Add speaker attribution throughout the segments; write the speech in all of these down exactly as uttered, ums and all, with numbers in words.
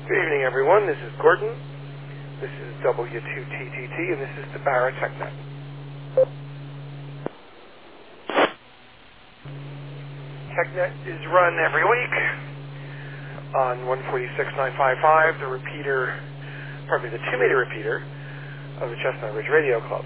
Speaker 1: Good evening, everyone. This is Gordon. This is W two T T T, and this is the Barra TechNet. TechNet is run every week on one forty-six nine fifty-five, the repeater, pardon me, the two-meter repeater of the Chestnut Ridge Radio Club.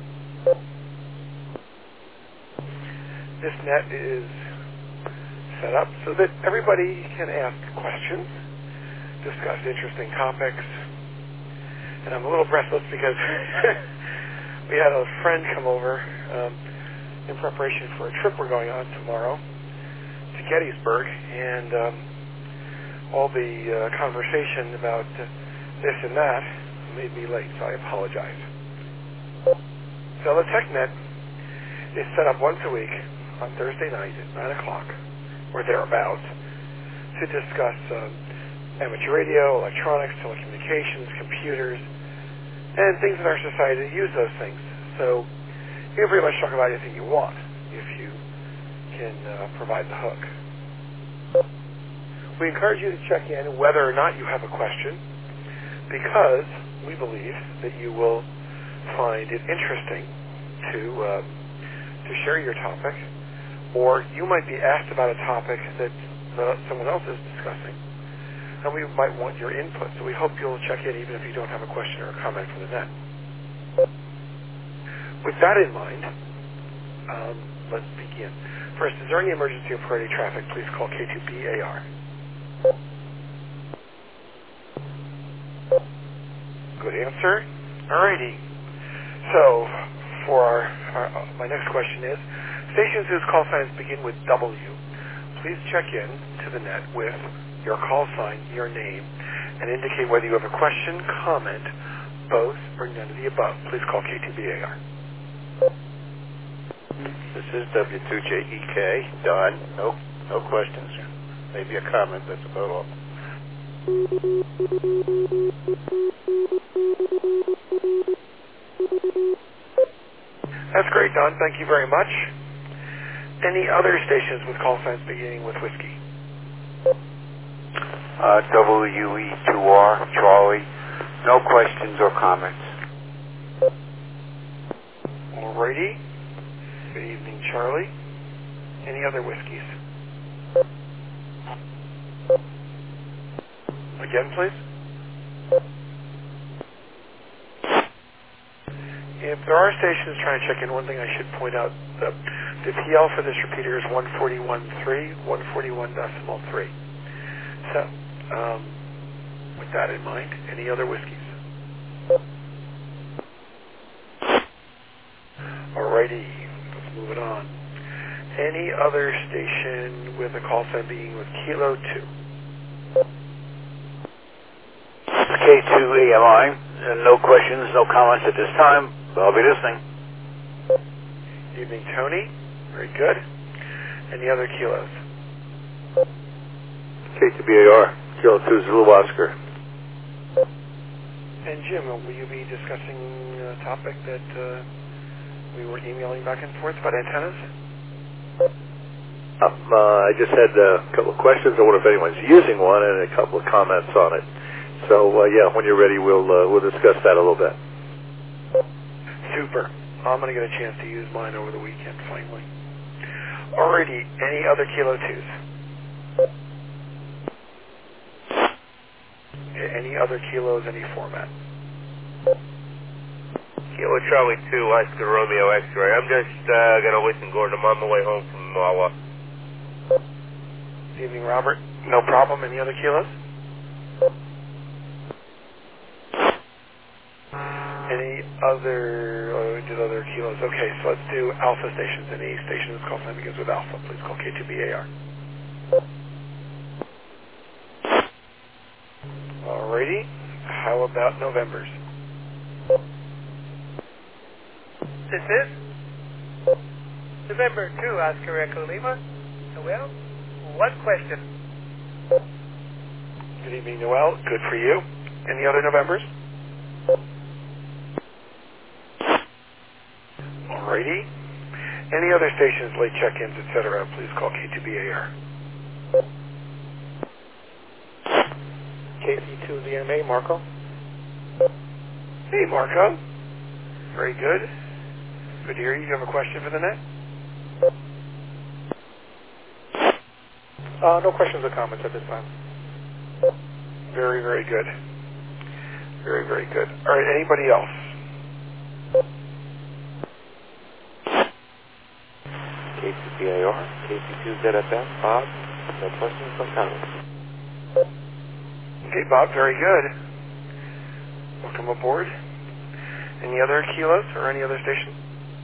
Speaker 1: This net is set up so that everybody can ask questions, discuss interesting topics, and I'm a little breathless because we had a friend come over um, in preparation for a trip we're going on tomorrow to Gettysburg, and um, all the uh, conversation about uh, this and that made me late, so I apologize. So the TechNet is set up once a week on Thursday night at nine o'clock, or thereabouts, to discuss um, amateur radio, electronics, telecommunications, computers, and things in our society that use those things. So you can pretty much talk about anything you want if you can uh, provide the hook. We encourage you to check in whether or not you have a question, because we believe that you will find it interesting to uh, to share your topic, or you might be asked about a topic that uh, someone else is discussing, and we might want your input. So we hope you'll check in even if you don't have a question or a comment for the net. With that in mind, um, let's begin. First, is there any emergency or priority traffic? Please call K two B A R. Good answer. Alrighty. So, for our, our, my next question is, stations whose call signs begin with W, please check in to the net with your call sign, your name, and indicate whether you have a question, comment, both, or none of the above. Please call K two B A R.
Speaker 2: This is W two J E K, Don. No, no questions. Maybe a comment, that's about all.
Speaker 1: That's great, Don. Thank you very much. Any other stations with call signs beginning with whiskey?
Speaker 2: Uh, W E two R, Charlie. No questions or comments.
Speaker 1: Alrighty. Good evening, Charlie. Any other whiskeys? Again, please. If there are stations trying to check in, one thing I should point out, the, the P L for this repeater is one forty-one point three, one forty-one decimal three. So, um, with that in mind, any other whiskeys? Alrighty, let's move it on. Any other station with a call sign being with Kilo two?
Speaker 2: K two A M I. Uh, no questions, no comments at this time. I'll be listening.
Speaker 1: Evening, Tony. Very good. Any other kilos?
Speaker 2: K two B A R, Kilo two Zulu Oscar.
Speaker 1: And Jim, will you be discussing a topic that uh, we were emailing back and forth about antennas?
Speaker 3: Um, uh, I just had a couple of questions. I wonder if anyone's using one, and a couple of comments on it. So, uh, yeah, when you're ready, we'll uh, we'll discuss that a little bit.
Speaker 1: Super. I'm going to get a chance to use mine over the weekend, finally. Alrighty. Any other Kilo twos? Any other kilos, any format?
Speaker 4: Kilo Charlie two, Oscar Romeo X-ray. I'm just uh, going to listen, Gordon. I'm on my way home from Wawa.
Speaker 1: Evening, Robert. No problem. Any other kilos? Any other, oh, we did other kilos. Okay, so let's do alpha stations. Any station whose call sign begins with alpha, please call K two B A R. Alrighty. How about Novembers?
Speaker 5: This is November two, Oscar Echo Lima. Noel, one question.
Speaker 1: Good evening, Noel. Good for you. Any other Novembers? Alrighty. Any other stations, late check-ins, et cetera, please call K two B A R.
Speaker 2: K
Speaker 6: K C two Z M A, Marco.
Speaker 1: Hey, Marco. Very good. Good to hear you. Do you have a question for the net?
Speaker 6: Uh, no questions or comments at this time.
Speaker 1: Very, very good. Very, very good. All right, anybody else?
Speaker 7: K two P A R, K C two Z F M, Bob. No questions, no comments.
Speaker 1: Okay, Bob, very good. Welcome aboard. Any other kilos or any other station?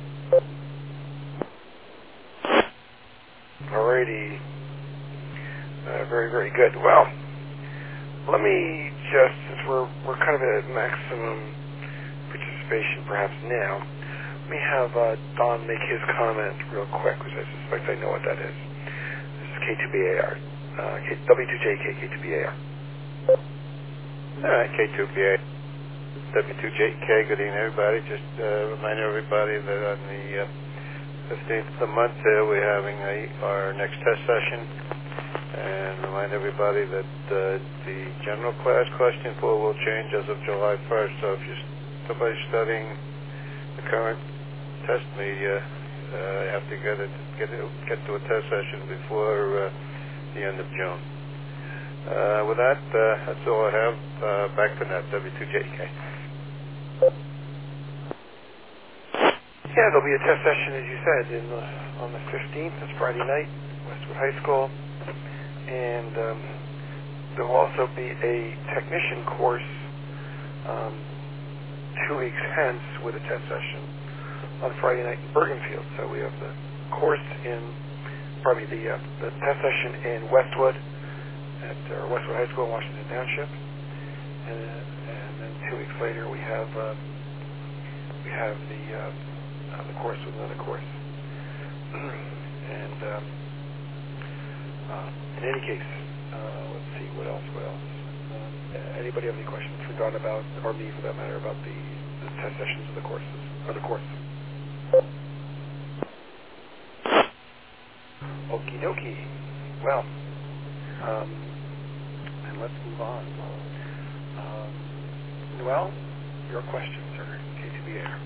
Speaker 1: Alrighty. Uh, very, very good. Well, let me just, since we're we're kind of at maximum participation perhaps now, let me have uh, Don make his comment real quick, because I suspect I know what that is. This is K two B A R. Uh, K, W two J K, K two B A R.
Speaker 2: All right, K two B A R. W two J K, good evening, everybody. Just uh, remind everybody that on the uh, fifteenth of the month, uh, we're having a, our next test session. And remind everybody that uh, the general class question pool will change as of July first. So if you're somebody studying the current test media, uh, you have to get it, get it, get to a test session before uh, the end of June. Uh, with that, uh, that's all I have. Uh, back to net, W two J K.
Speaker 1: Yeah, there'll be a test session, as you said, in the, on the fifteenth. It's Friday night, Westwood High School. And um, there will also be a technician course um, two weeks hence with a test session on Friday night in Bergenfield. So we have the course in, probably the, uh, the test session in Westwood at uh, Westwood High School in Washington Township. And, and then two weeks later we have uh, we have the uh, uh, the course with another course. and um, uh, in any case, uh, let's see, what else, what else? Um, anybody have any questions for Don about, or me for that matter, about the, the test sessions of the courses, or the course? Okie dokie. Well, um, and let's move on. Um, Noel, your question, sir, K two B A R.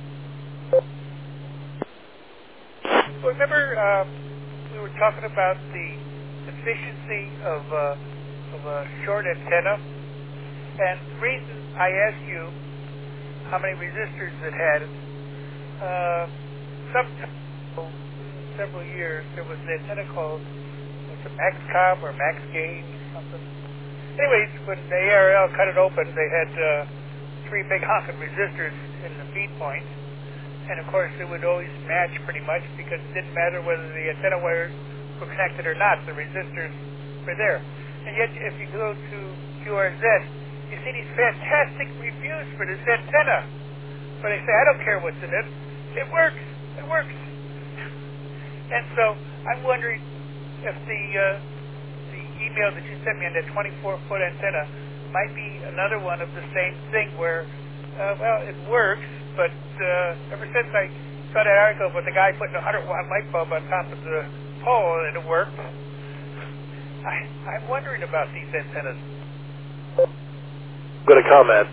Speaker 5: Well, remember, um, we were talking about the efficiency of, uh, of a short antenna, and the reason I asked you how many resistors it had, uh, some several years there was an antenna called was it MaxCom or MaxGain or something. Anyways, when the A R L cut it open, they had uh, three big honking resistors in the feed point, and of course it would always match pretty much because it didn't matter whether the antenna wires were connected or not, the resistors were there. And yet if you go to Q R Z, you see these fantastic reviews for this antenna. But they say, I don't care what's in it. It works. It works. And so I'm wondering if the uh, the email that you sent me on that twenty-four foot antenna might be another one of the same thing where, uh, well, it works, but uh, ever since I saw that article with the guy putting a one hundred watt light bulb on top of the pole and it worked, I, I'm wondering about these antennas.
Speaker 3: I'm going to comment.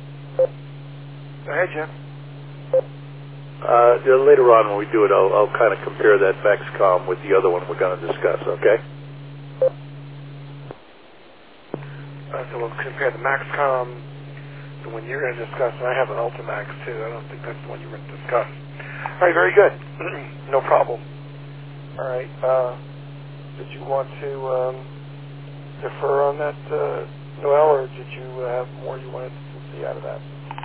Speaker 1: Go ahead, Jim.
Speaker 3: Uh, later on when we do it, I'll, I'll kind of compare that MaxCom with the other one we're going to discuss, okay?
Speaker 1: Uh, so we'll compare the MaxCom, the one you're going to discuss, and I have an Ultimax too. I don't think that's the one you're going to discuss. All right, very good. No problem. All right. Uh, did you want to um, defer on that, uh, Noel, or did you uh, have more you wanted to see out of that?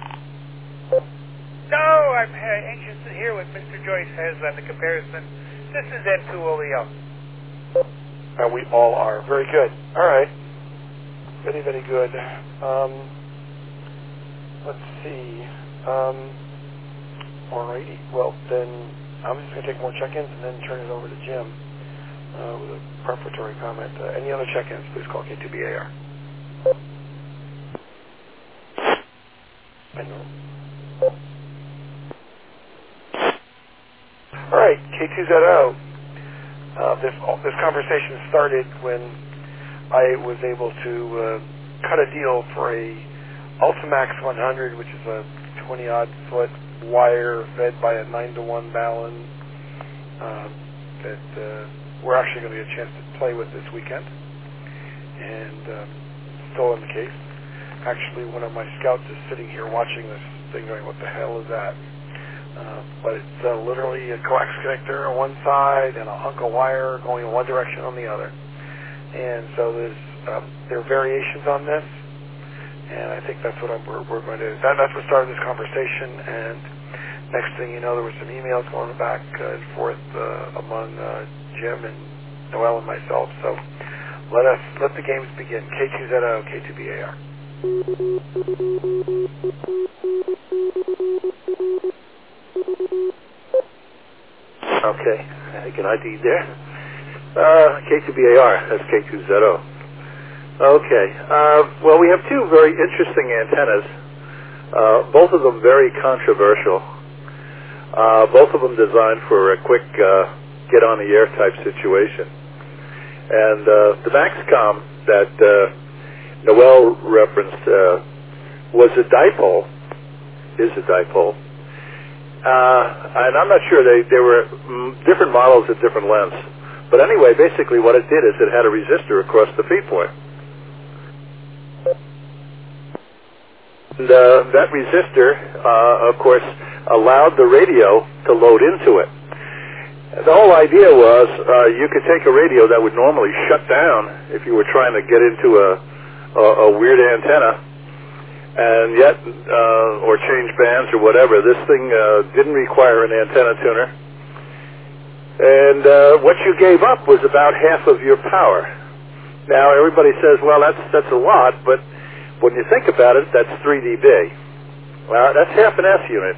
Speaker 5: No, I'm uh, anxious to hear what Mister Joyce has on the comparison. This is N two O E L.
Speaker 1: Uh, we all are. Very good. All right. Very, very good. Um, let's see. Um, all righty. Well, then I'm just going to take more check-ins and then turn it over to Jim uh, with a prefatory comment. Uh, any other check-ins, please call K two B A R. I know. All right, K two Z O. Uh, this this conversation started when I was able to uh, cut a deal for a Ultimax one hundred, which is a twenty-odd foot wire fed by a nine to one Balun uh, that uh, we're actually going to get a chance to play with this weekend. And uh, still in the case. Actually, one of my scouts is sitting here watching this thing going, what the hell is that? Uh, but it's uh, literally a coax connector on one side and a hunk of wire going in one direction on the other. And so there's um, there are variations on this, and I think that's what I'm, we're, we're going to do. That, that's what started this conversation, and next thing you know, there were some emails going back uh, and forth uh, among uh, Jim and Noel and myself. So let us let the games begin. K two Z O, K two B A R.
Speaker 3: Okay, I think an I D there. Uh, K two B A R, that's K two Z O. Okay, uh, well, we have two very interesting antennas, uh, both of them very controversial, uh, both of them designed for a quick uh, get-on-the-air type situation. And uh, the Maxcom that uh, Noel referenced uh, was a dipole, is a dipole. Uh, and I'm not sure, they, they were mm, different models at different lengths. But anyway, basically what it did is it had a resistor across the feed point. And uh, that resistor, uh, of course, allowed the radio to load into it. The whole idea was uh, you could take a radio that would normally shut down if you were trying to get into a, a, a weird antenna, and yet, uh, or change bands or whatever. This thing uh, didn't require an antenna tuner. And uh, what you gave up was about half of your power. Now, everybody says, well, that's that's a lot, but when you think about it, that's three D B. Well, that's half an S unit.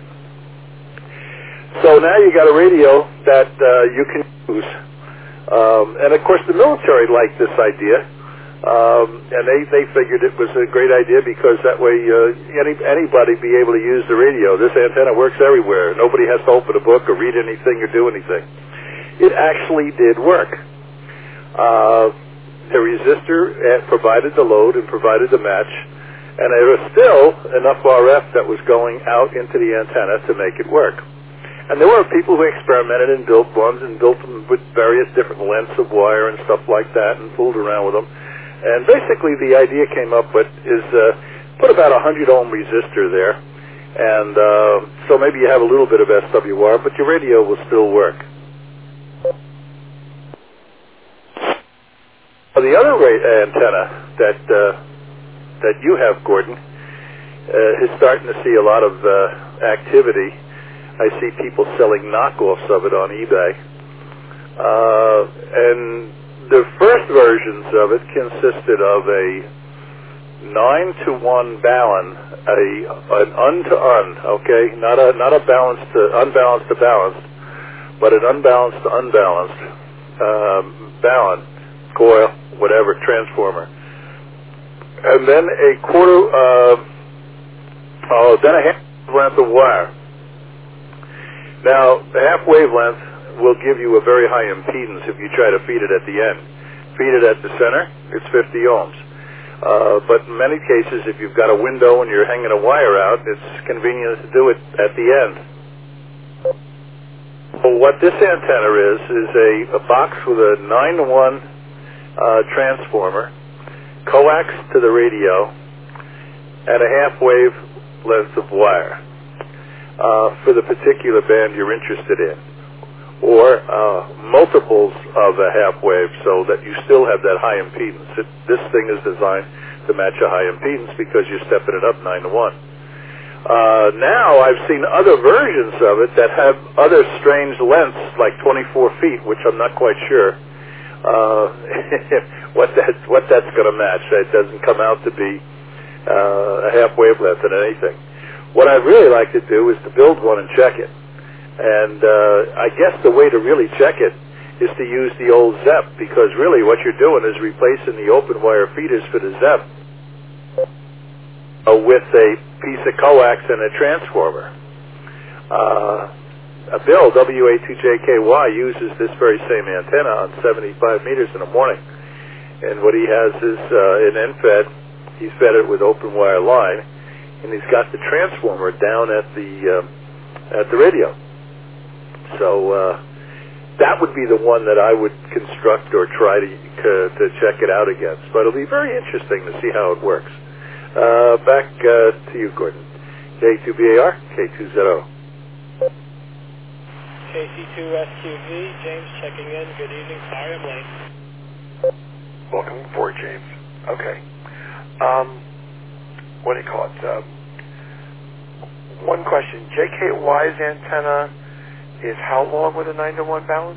Speaker 3: So now you got a radio that uh, you can use. Um, and, of course, the military liked this idea. Um, and they, they figured it was a great idea because that way uh, any, anybody be able to use the radio. This antenna works everywhere. Nobody has to open a book or read anything or do anything. It actually did work. Uh, the resistor provided the load and provided the match, and there was still enough R F that was going out into the antenna to make it work. And there were people who experimented and built ones and built them with various different lengths of wire and stuff like that and fooled around with them. And basically the idea came up with is uh, put about a one hundred ohm resistor there, and uh, so maybe you have a little bit of S W R, but your radio will still work. The other antenna that uh, that you have, Gordon, uh, is starting to see a lot of uh, activity. I see people selling knockoffs of it on eBay. Uh, and the first versions of it consisted of a nine to one Balun, a an un to un, okay, not a not a balanced to unbalanced to balanced, but an unbalanced to unbalanced um, Balun coil, whatever, transformer, and then a quarter, uh, oh, then a half length of wire. Now, the half wavelength will give you a very high impedance if you try to feed it at the end. Feed it at the center, it's fifty ohms. Uh, but in many cases, if you've got a window and you're hanging a wire out, it's convenient to do it at the end. Well, what this antenna is, is a, a box with a nine to one uh, transformer, coax to the radio, and a half wave length of wire. Uh, for the particular band you're interested in, or uh, multiples of a half wave so that you still have that high impedance. It, this thing is designed to match a high impedance because you're stepping it up nine to one. Uh, now I've seen other versions of it that have other strange lengths, like twenty-four feet, which I'm not quite sure uh, what that what that's going to match. It doesn't come out to be uh, a half wavelength in anything. What I'd really like to do is to build one and check it. And uh, I guess the way to really check it is to use the old Z E P, because really what you're doing is replacing the open wire feeders for the Z E P uh, with a piece of coax and a transformer. Uh, Bill, W A two J K Y, uses this very same antenna on seventy-five meters in the morning. And what he has is uh, an N F E D he's fed it with open wire line, and he's got the transformer down at the uh, at the radio. So uh, that would be the one that I would construct or try to uh, to check it out against. But it'll be very interesting to see how it works. Uh, back uh, to you, Gordon. K two B A R, K two Z O.
Speaker 8: K C two S Q V, James checking in. Good evening. Sorry I'm late.
Speaker 1: Welcome aboard, James. Okay. Um, what do you call it? Uh, one question. J K Y's antenna is how long with a nine to one balance?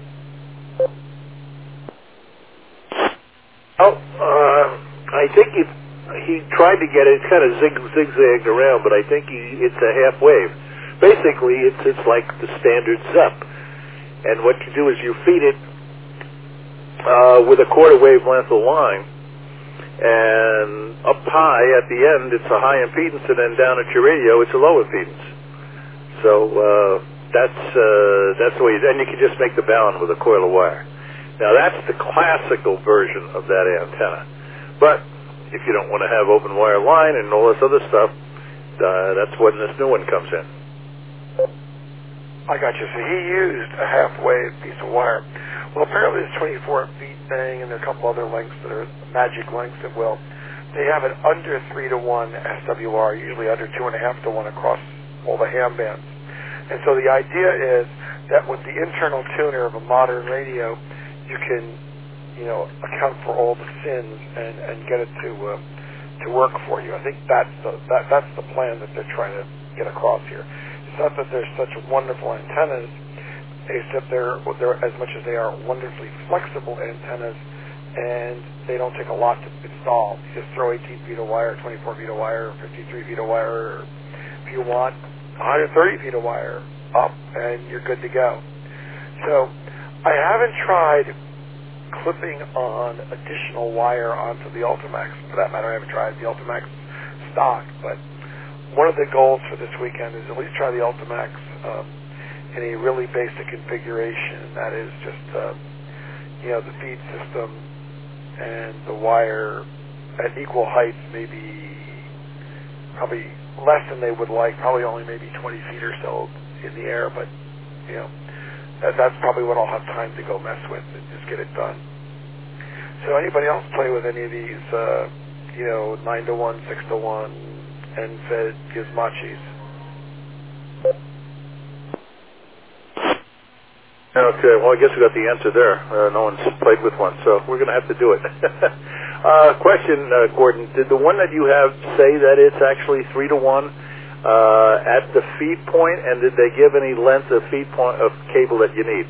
Speaker 3: Oh, uh, I think it, he tried to get it. It's kind of zig, zigzagged around, but I think he, it's a half wave. Basically, it's it's like the standard Z E P. And what you do is you feed it uh, with a quarter wavelength of line, and up high at the end it's a high impedance, and then down at your radio it's a low impedance. So uh, that's uh, that's the way. And you can just make the balance with a coil of wire. Now that's the classical version of that antenna. But if you don't want to have open wire line and all this other stuff, uh, that's when this new one comes in.
Speaker 1: I got you. So he used a half-wave piece of wire. Well, apparently this twenty-four feet thing, and there are a couple other lengths that are magic lengths that will, they have it under three to one S W R, usually under two and a half to one across all the ham bands. And so the idea is that with the internal tuner of a modern radio, you can, you know, account for all the sins and, and get it to uh, to work for you. I think that's the that, that's the plan that they're trying to get across here. It's not that they're such wonderful antennas, except they're, they're as much as they are wonderfully flexible antennas, and they don't take a lot to install. You just throw eighteen feet of wire, twenty-four feet of wire, fifty-three feet of wire, or if you want, one hundred thirty feet of wire up, and you're good to go. So I haven't tried clipping on additional wire onto the Ultimax. For that matter, I haven't tried the Ultimax stock, but one of the goals for this weekend is at least try the Ultimax um, in a really basic configuration. That is just, uh, you know, the feed system and the wire at equal heights, maybe probably less than they would like, probably only maybe twenty feet or so in the air, but, you know, that, that's probably what I'll have time to go mess with and just get it done. So anybody else play with any of these, uh, you know, nine to one, six to one, and fed gizmachis?
Speaker 3: Okay, well, I guess we got the answer there. Uh, no one's played with one, so we're going to have to do it. uh, question, uh, Gordon, did the one that you have say that it's actually three to one uh, at the feed point, and did they give any length of feed point of cable that you need?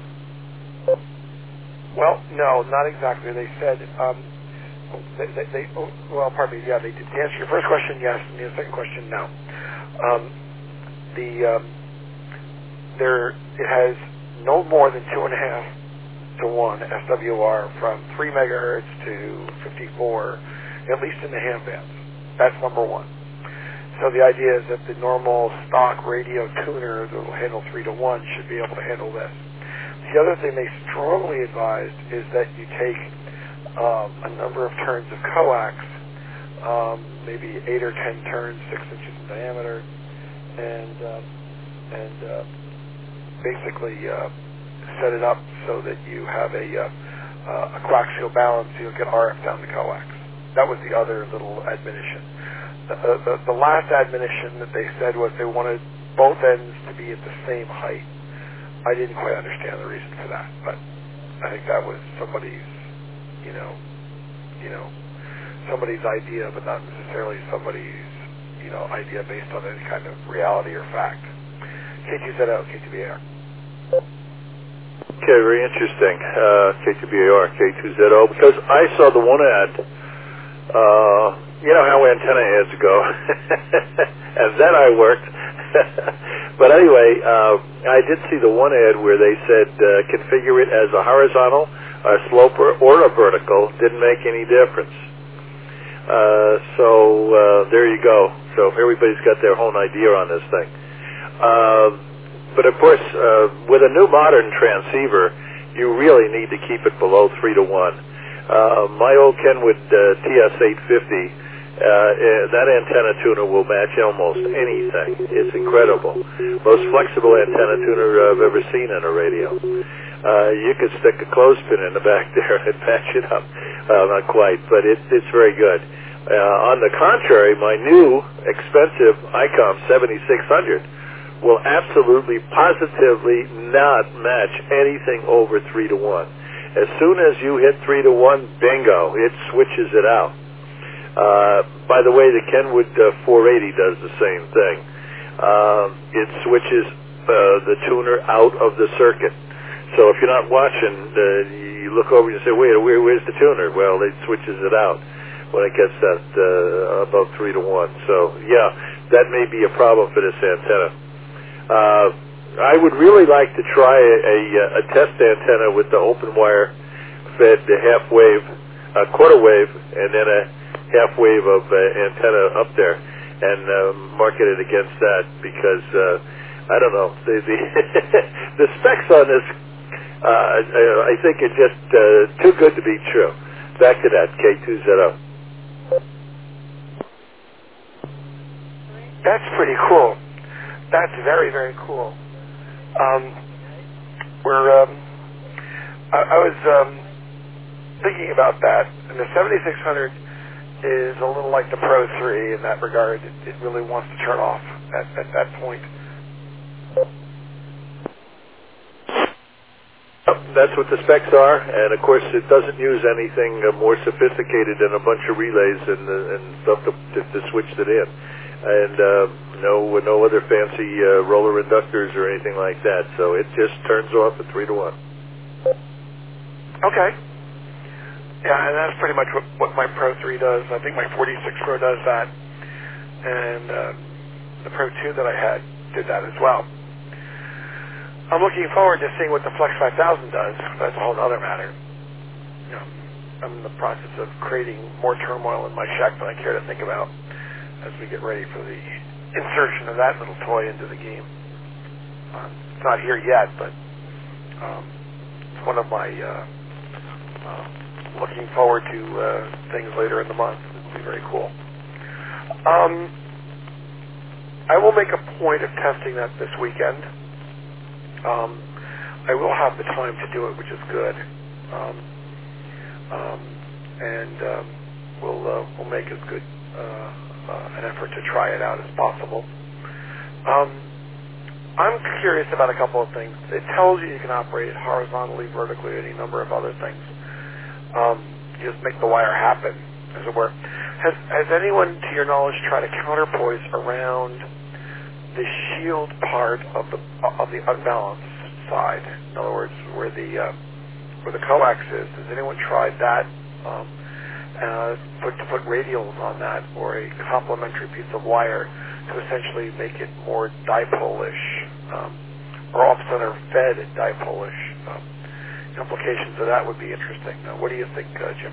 Speaker 1: Well, no, not exactly. They said, um, they, they, they oh, well, pardon me, yeah, they did. To answer your first question, yes, and the second question, no. Um, the, um, there, it has no more than two and a half to one S W R from three megahertz to fifty-four, at least in the ham bands. That's number one. So the idea is that the normal stock radio tuner that will handle three to one should be able to handle this. The other thing they strongly advised is that you take um, a number of turns of coax, um, maybe eight or ten turns, six inches in diameter, and uh, and uh, basically uh, set it up so that you have a uh, uh, a coaxial balance, so you'll get R F down the coax. That was the other little admonition. The, the, the last admonition that they said was they wanted both ends to be at the same height. I didn't quite understand the reason for that, but I think that was somebody's, you know, you know, somebody's idea, but not necessarily somebody's, you know, idea based on any kind of reality or fact. K two Z O, K two B A R.
Speaker 3: Okay, very interesting. Uh, K two B A R, K two Z O, because I saw the one ad, uh, you know how antenna ads go, and then I worked. But anyway, uh, I did see the one ad where they said uh, configure it as a horizontal, a sloper, or a vertical. Didn't make any difference. Uh, so uh, there you go. So everybody's got their own idea on this thing. Uh, but of course, uh, with a new modern transceiver, you really need to keep it below three to one. Uh, my old Kenwood uh, T S eight fifty uh, that antenna tuner will match almost anything. It's incredible. Most flexible antenna tuner I've ever seen in a radio. Uh, you could stick a clothespin in the back there and match it up. Well, not quite, but it, it's very good. Uh, on the contrary, my new expensive ICOM seventy-six hundred will absolutely, positively not match anything over three to one. As soon as you hit three to one, bingo, it switches it out. Uh, by the way, the Kenwood uh, four eighty does the same thing. Uh, it switches uh, the tuner out of the circuit. So if you're not watching, uh, you look over and you say, wait, where, where's the tuner? Well, it switches it out when it gets that uh, above three to one. So, yeah, that may be a problem for this antenna. Uh, I would really like to try a, a, a test antenna with the open wire fed the half wave, a quarter wave, and then a half wave of uh, antenna up there, and uh, market it against that, because uh, I don't know, the the, the specs on this, uh, I think are just uh, too good to be true. Back to that, K two Z O.
Speaker 1: That's pretty cool. That's very, very cool. Um, we're, um, I, I was um, thinking about that, and the seventy-six hundred is a little like the Pro three in that regard. It, it really wants to turn off at, at that point.
Speaker 3: That's what the specs are, and of course it doesn't use anything uh, more sophisticated than a bunch of relays and, uh, and stuff to, to, to switch it in, and uh, no no other fancy uh, roller inductors or anything like that. So it just turns off at three to one.
Speaker 1: Okay. Yeah, and that's pretty much what, what my Pro three does. I think my forty-six Pro does that, and uh, the Pro two that I had did that as well. I'm looking forward to seeing what the Flex five thousand does. That's a whole other matter. You know, I'm in the process of creating more turmoil in my shack than I care to think about as we get ready for the insertion of that little toy into the game. Um, it's not here yet, but um, it's one of my uh, uh, looking forward to uh, things later in the month. It'll be very cool. Um, I will make a point of testing that this weekend. Um, I will have the time to do it, which is good, um, um, and um, we'll uh, we'll make as good uh, uh, an effort to try it out as possible. Um, I'm curious about a couple of things. It tells you you can operate it horizontally, vertically, any number of other things. Um, you just make the wire happen, as it were. Has has anyone, to your knowledge, tried to counterpoise around the shield part of the of the unbalanced side? In other words, where the uh, where the coax is. Has anyone tried that? Um, uh, put to put radials on that, or a complementary piece of wire to essentially make it more dipole-ish, um, or off-center fed dipole-ish. Um, implications of that would be interesting. Now, what do you think, uh, Jim?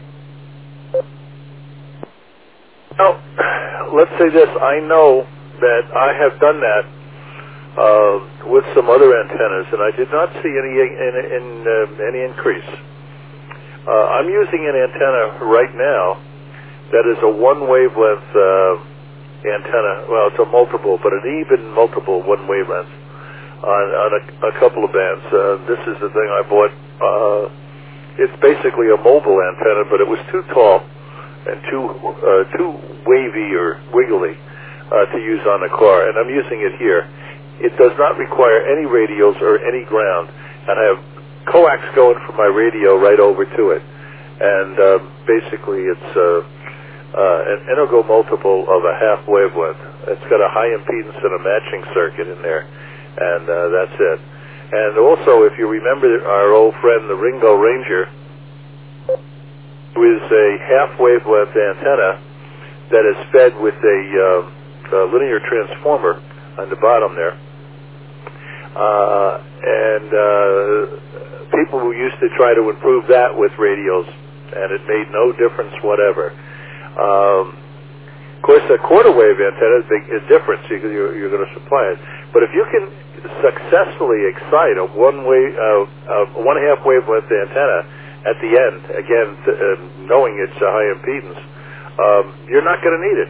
Speaker 3: Well, let's say this. I know that I have done that uh, with some other antennas, and I did not see any in, in, uh, any increase. Uh, I'm using an antenna right now that is a one wavelength uh, antenna. Well, it's a multiple, but an even multiple one wavelength on, on a, a couple of bands. Uh, this is the thing I bought. Uh, it's basically a mobile antenna, but it was too tall and too uh, too wavy or wiggly uh, to use on the car, and I'm using it here. It does not require any radials or any ground, and I have coax going from my radio right over to it, and uh, basically it's uh, uh, an integral multiple of a half wavelength. It's got a high impedance and a matching circuit in there, and uh, that's it. And also, if you remember our old friend, the Ringo Ranger, who is a half wavelength antenna that is fed with a, uh, a linear transformer on the bottom there. Uh, and uh, people who used to try to improve that with radials, and it made no difference whatever. Um, of course, a quarter wave antenna is, big, is different, so you're, you're going to supply it. But if you can successfully excite a one way, uh, a one half wavelength antenna at the end, again, uh, knowing it's a high impedance, um, you're not going to need it.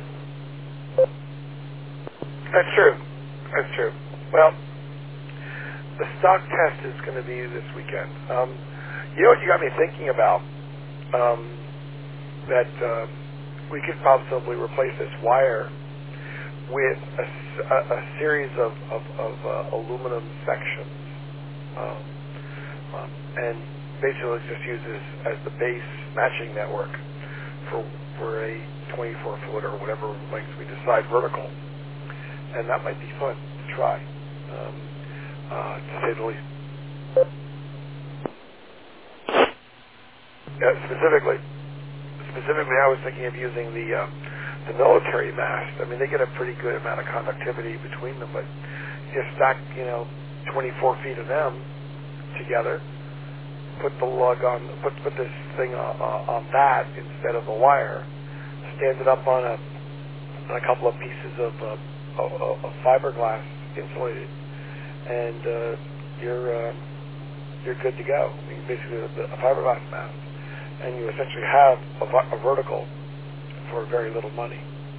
Speaker 1: That's true. That's true. Well, the stock test is going to be this weekend. Um, you know what you got me thinking about? Um, that uh, we could possibly replace this wire with a, a, a series of, of, of uh, aluminum sections, um, um, and basically just use this as the base matching network for for a twenty-four foot or whatever length we decide vertical, and that might be fun to try, um, uh, to say the least. Yeah, specifically, specifically, I was thinking of using the uh, the military mast. I mean, they get a pretty good amount of conductivity between them, but just stack, you know, twenty-four feet of them together, put the lug on, put put this thing on, uh, on that instead of the wire, stand it up on a on a couple of pieces of, uh, of, of fiberglass insulated, and uh, you're uh, you're good to go. I mean, basically, a, a fiberglass mast, and you essentially have a, a vertical for very little money.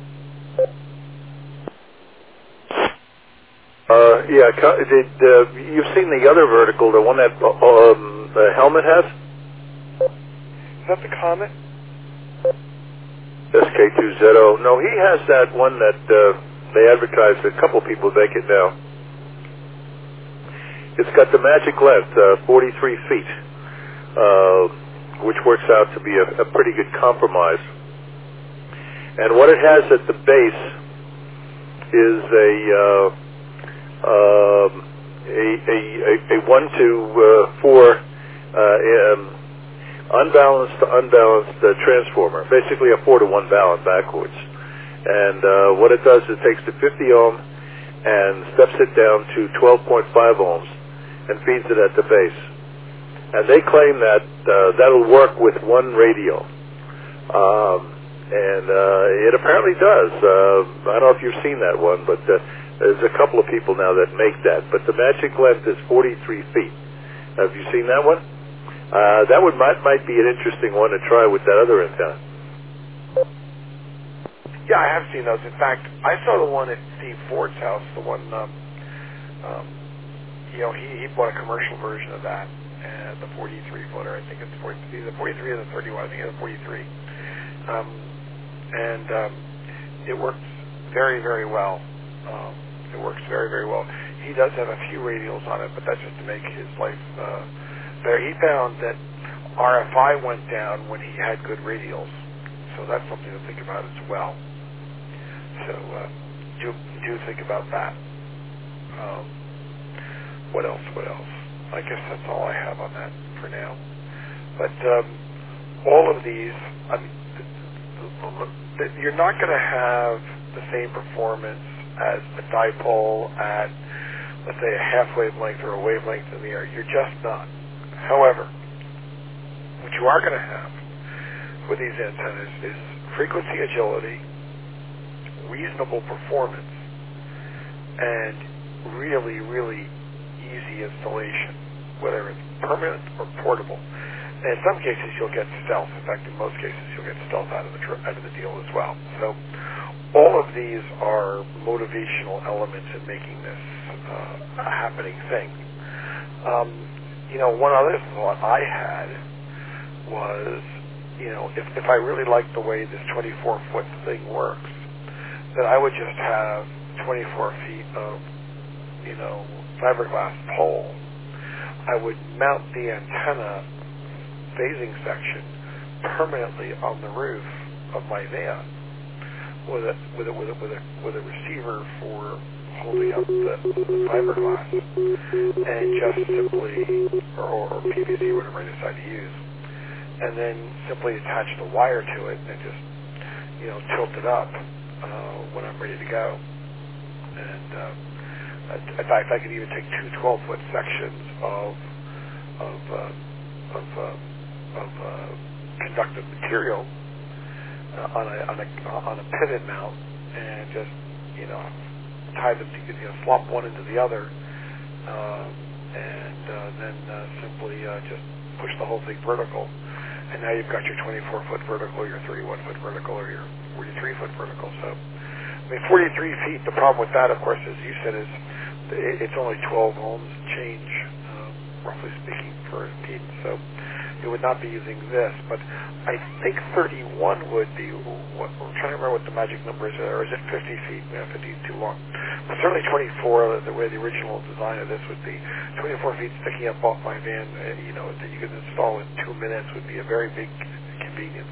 Speaker 3: Uh, yeah, did, uh, you've seen the other vertical, the one that um, the helmet has?
Speaker 1: Is that the Comet?
Speaker 3: S K two Z O. No, he has that one that uh, they advertise. A couple people make it now. It's got the magic length, uh, forty-three feet, uh, which works out to be a, a pretty good compromise. And what it has at the base is a uh, um, a, a, a, a one to uh, four uh, um, unbalanced to unbalanced uh, transformer, basically a four to one balance backwards. And uh, what it does, it takes the fifty ohm and steps it down to twelve point five ohms and feeds it at the base. And they claim that uh, that'll work with one radio. Um, and uh, it apparently does. Uh, I don't know if you've seen that one, but uh, there's a couple of people now that make that. But the magic length is forty-three feet. Have you seen that one? Uh, that would might, might be an interesting one to try with that other antenna.
Speaker 1: Yeah, I have seen those. In fact, I saw the one at Steve Ford's house, the one, um, um, you know, he, he bought a commercial version of that, and the forty-three footer, I think it's forty, the forty-three or the thirty-one, I think it's the forty-three. Um, and um, it works very, very well. Um, it works very, very well. He does have a few radials on it, but that's just to make his life uh, better. He found that R F I went down when he had good radials, so that's something to think about as well. So uh, do do think about that. Um, what else? What else? I guess that's all I have on that for now. But um, all of these, I mean, you're not going to have the same performance as a dipole at, let's say, a half wavelength or a wavelength in the air. You're just not. However, what you are going to have with these antennas is frequency agility, reasonable performance, and really, really easy installation, whether it's permanent or portable. And in some cases, you'll get stealth. In fact, in most cases, you'll get stealth out of the tr- out of the deal as well. So, all of these are motivational elements in making this uh, a happening thing. Um, you know, one other thought I had was, you know, if, if I really liked the way this twenty-four foot thing works, then I would just have twenty-four feet of, you know, fiberglass pole. I would mount the antenna phasing section permanently on the roof of my van with a with a with a with a, with a receiver for holding up the, the fiberglass, and just simply or, or P V C, whatever I decide to use, and then simply attach the wire to it and just, you know, tilt it up uh, when I'm ready to go. And uh, in fact, I could even take two twelve foot sections of of uh, of uh, of uh, conductive material uh, on a on a on a pivot mount, and just, you know, tie them together, you know, swap one into the other, uh, and uh, then uh, simply uh, just push the whole thing vertical, and now you've got your twenty-four foot vertical, your thirty-one foot vertical, or your forty-three foot vertical. So, I mean, forty-three feet, the problem with that, of course, as you said, is it's only twelve ohms change, uh, roughly speaking, for impedance. So it would not be using this, but I think thirty-one would be, what, I'm trying to remember what the magic number is, or is it fifty feet? Yeah, fifty is too long. But certainly twenty-four, the way the original design of this would be, twenty-four feet sticking up off my van, uh, you know, that you could install in two minutes would be a very big convenience.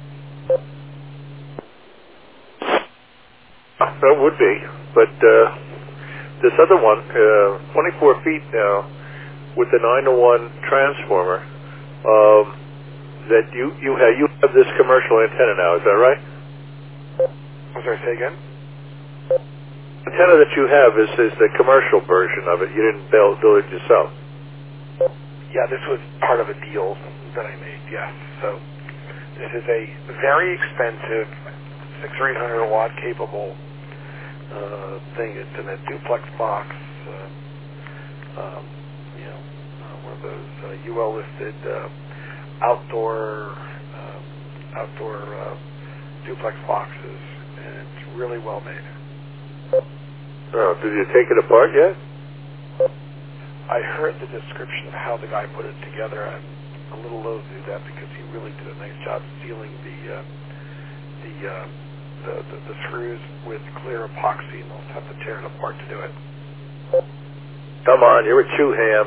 Speaker 3: That would be, but uh, this other one, uh, twenty-four feet now, with the nine to one transformer, um, that you you have you have this commercial antenna now, is that right?
Speaker 1: I'm sorry, say again?
Speaker 3: The antenna that you have is, is the commercial version of it. You didn't build, build it yourself.
Speaker 1: Yeah, this was part of a deal that I made, yes. So this is a very expensive six or eight hundred watt capable uh, thing. It's in a duplex box, uh, um, you know, uh, one of those uh, U L listed uh, outdoor uh, outdoor uh, duplex boxes, and it's really well made.
Speaker 3: Oh, did you take it apart yet?
Speaker 1: I heard the description of how the guy put it together. I'm a little loath to do that because he really did a nice job sealing the uh, the, uh, the, the the screws with clear epoxy, and I'll have to tear it apart to do it.
Speaker 3: Come on, you're a chew ham.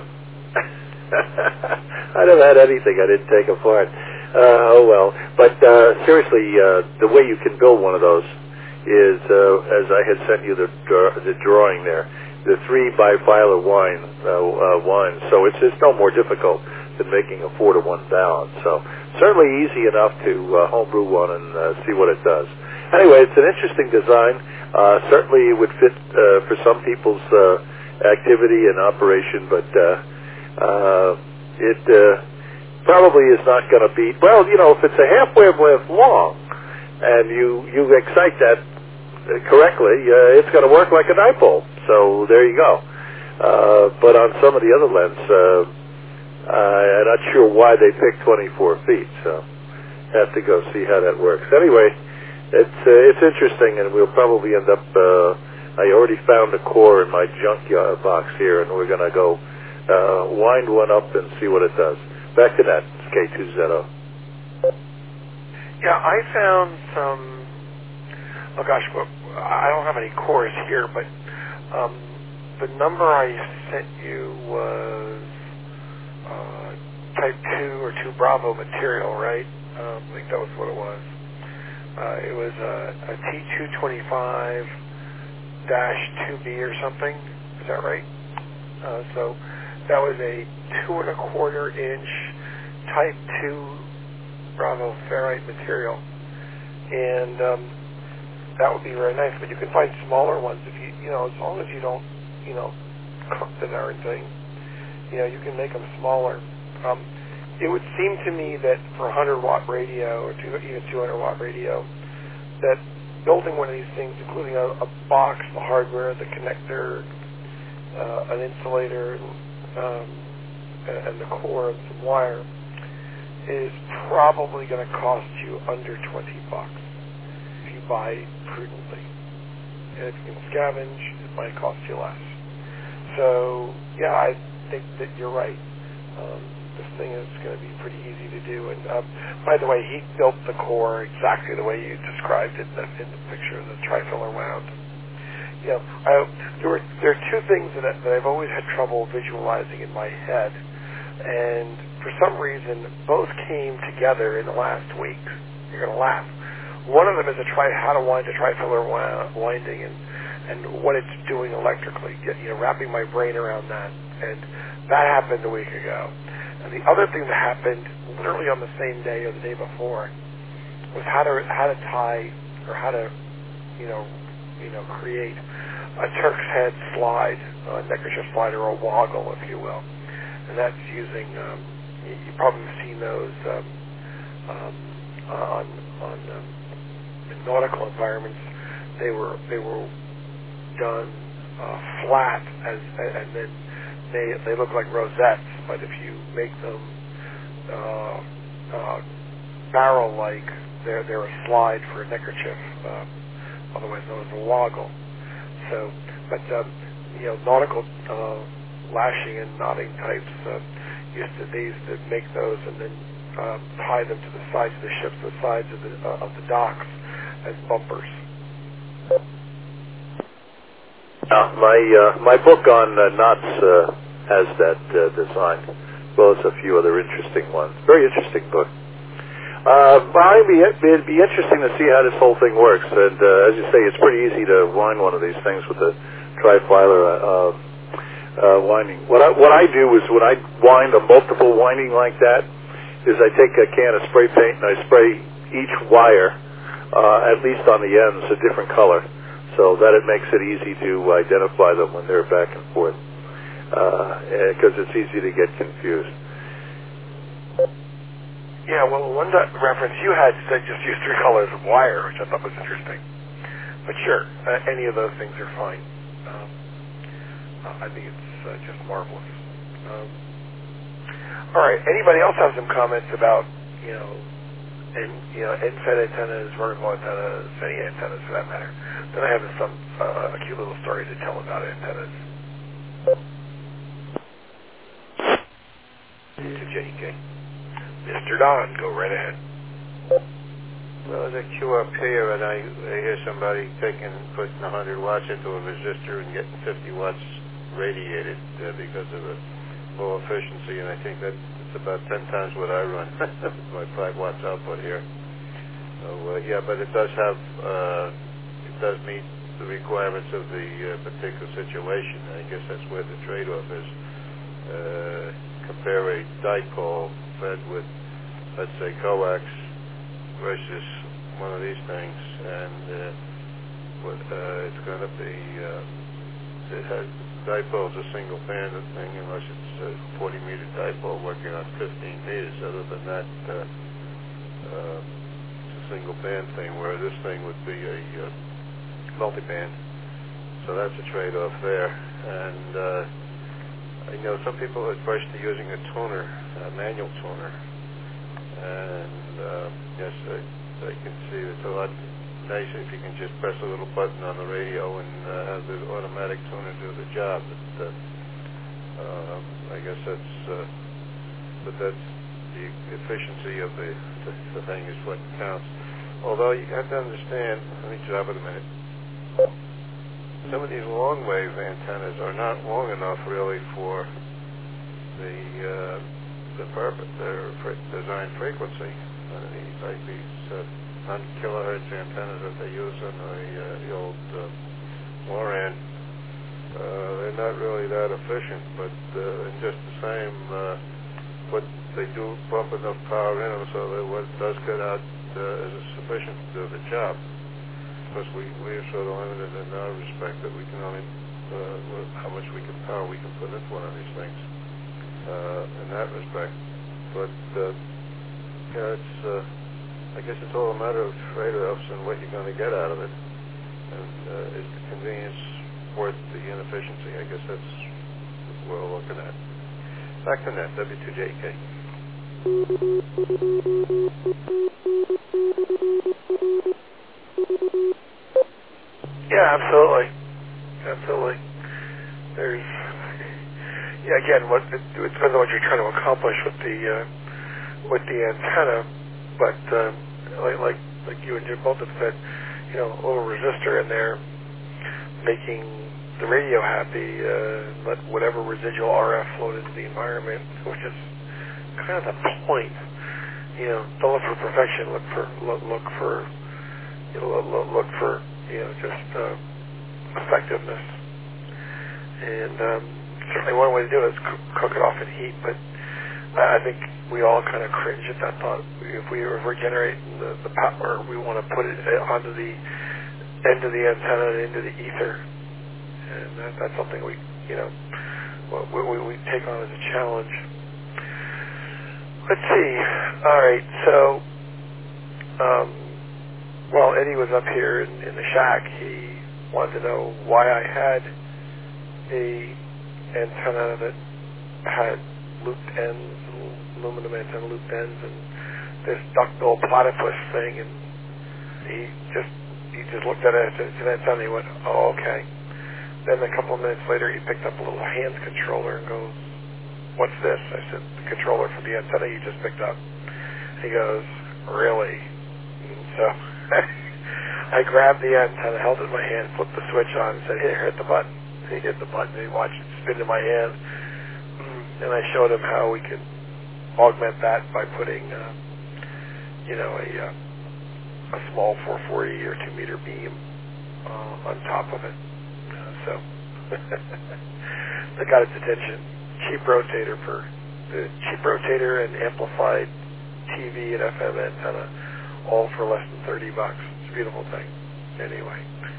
Speaker 3: I never had anything I didn't take apart. Uh, oh well, but uh, seriously, uh, the way you can build one of those is, uh, as I had sent you the uh, the drawing there, the three bifilar wine uh, uh, wines. So it's it's no more difficult than making a four to one balance. So certainly easy enough to uh, homebrew one and uh, see what it does. Anyway, it's an interesting design. Uh, certainly it would fit uh, for some people's uh, activity and operation, but uh, uh, it uh, probably is not going to beat. Well, you know, if it's a half wavelength long and you you excite that correctly, uh, it's going to work like a dipole. So there you go. Uh, but on some of the other lens, uh, I'm not sure why they picked twenty-four feet. So have to go see how that works. Anyway, it's uh, it's interesting, and we'll probably end up. Uh, I already found a core in my junk box here, and we're going to go uh, wind one up and see what it does. Back to that K two Z zero.
Speaker 1: Yeah, I found some. Oh gosh, well, I don't have any cores here, but um, the number I sent you was uh, type two or two Bravo material, right? Um, I think that was what it was. Uh, it was a, a T two twenty-five dash two B or something. Is that right? Uh, so that was a two and a quarter inch type two Bravo ferrite material, and um, that would be very nice. But you can find smaller ones if you, you know, as long as you don't, you know, cook the darn thing. You know, you can make them smaller. Um, it would seem to me that for a one hundred watt radio or two, even two hundred watt radio, that building one of these things, including a, a box, the hardware, the connector, uh, an insulator, um, and the core and some wire, is probably going to cost you under twenty bucks if you buy prudently. And if you can scavenge, it might cost you less. So, yeah, I think that you're right. Um, this thing is going to be pretty easy to do. And um, by the way, he built the core exactly the way you described it in the, in the picture, the trifiller wound. You know, I, there were there are two things that, I, that I've always had trouble visualizing in my head, and for some reason, both came together in the last week. You're going to laugh. One of them is a try how to wind a trifiller winding and and what it's doing electrically. You know, wrapping my brain around that, and that happened a week ago. And the other thing that happened literally on the same day or the day before was how to how to tie or how to you know you know create a Turk's head slide, a neckerchief slide, or a woggle, if you will. And that's using. Um, You've probably seen those um, um, on on um, in nautical environments. They were they were done uh, flat, as and then they they look like rosettes. But if you make them uh, uh, barrel-like. They're they're a slide for a neckerchief, um, otherwise known as a woggle. So, but um, you know, nautical uh, lashing and knotting types uh, used to these to make those and then uh, tie them to the sides of the ships, the sides of the uh, of the docks as bumpers.
Speaker 3: Uh, my uh, my book on uh, knots uh, has that uh, design, as well as a few other interesting ones. Very interesting book. Uh, well, it'd be, it'd be interesting to see how this whole thing works. And uh, as you say, it's pretty easy to wind one of these things with a trifilar uh, uh, winding. What I, what I do is when I wind a multiple winding like that, is I take a can of spray paint and I spray each wire, uh, at least on the ends, a different color, so that it makes it easy to identify them when they're back and forth, because uh, it's easy to get confused.
Speaker 1: Yeah, well, one reference you had said just use three colors of wire, which I thought was interesting. But sure, uh, any of those things are fine. Um, uh, I think it's uh, just marvelous. Um, all right, anybody else have some comments about, you know, and you know, end-fed antennas, vertical antennas, any antennas for that matter? Then I have some uh, a cute little story to tell about antennas. To J K. Mister Don, go right ahead.
Speaker 2: Well, as a Q up here, and I, I hear somebody taking, putting one hundred watts into a resistor and getting fifty watts radiated uh, because of the low efficiency, and I think that it's about ten times what I run, my five watts output here. So, uh, yeah, but it does have, uh, it does meet the requirements of the uh, particular situation. I guess that's where the trade-off is. Uh, compare a dipole fed with, let's say, coax versus one of these things, and uh, what, uh, it's going to be, uh, it has, dipole's a single band thing unless it's a forty meter dipole working on fifteen meters. Other than that, uh, uh, it's a single band thing, where this thing would be a uh, multi-band. So that's a trade-off there. And uh, I know some people are adverse to using a tuner, a manual tuner, and uh, yes, I, I can see it's a lot nicer if you can just press a little button on the radio and uh, have the automatic tuner do the job. But, uh, uh, I guess that's, uh, but that's the efficiency of the, the, the thing is what counts. Although you have to understand, let me drop it a minute. Some of these long wave antennas are not long enough really for the uh, the purpose, their fre- design frequency. Uh, these, like these uh, one hundred kilohertz antennas that they use on the, uh, the old uh, Moran, uh, they're not really that efficient. But uh, in just the same, uh, what they do pump enough power in them so that what does cut out uh, is sufficient to do the job. Because we, we are sort of limited in our respect that we can only, uh, how much we can power we can put into one of these things, uh, in that respect. But, uh, yeah, it's, uh, I guess it's all a matter of trade-offs and what you're going to get out of it. And uh, is the convenience worth the inefficiency? I guess that's what we're looking at. Back to net, W two J K.
Speaker 1: Yeah, absolutely, absolutely. There's, yeah, again, what it, it depends on what you're trying to accomplish with the uh, with the antenna, but um, like like like you and Jim both have said, you know, a little resistor in there, making the radio happy, uh, let whatever residual R F float into the environment, which is kind of the point. You know, don't look for perfection. Look for look, look for you know look, look for you know just uh, effectiveness. And um, certainly one way to do it is cook, cook it off in heat. But I think we all kind of cringe at that thought. If we if we're generating the, the power, we want to put it onto the end of the antenna and into the ether. And that, that's something we, you know, we, we, we take on as a challenge. Let's see. All right. So, um, while Eddie was up here in, in the shack, he wanted to know why I had a antenna that had looped ends, aluminum antenna looped ends, and this duckbill platypus thing, and he just he just looked at it as an antenna. He went, "Oh, okay." Then a couple of minutes later, he picked up a little hand controller and goes, "What's this?" I said, "The controller for the antenna you just picked up." He goes, "Really?" And so I grabbed the antenna, held it in my hand, flipped the switch on, and said, "Here, hit the button." He hit the button, and he watched it spin in my hand. And I showed him how we could augment that by putting, uh, you know, a, uh, a small four forty or two meter beam uh, on top of it. Uh, so that got its attention. Cheap rotator for the cheap rotator and amplified T V and F M antenna, all for less than thirty bucks. It's a beautiful thing. Anyway,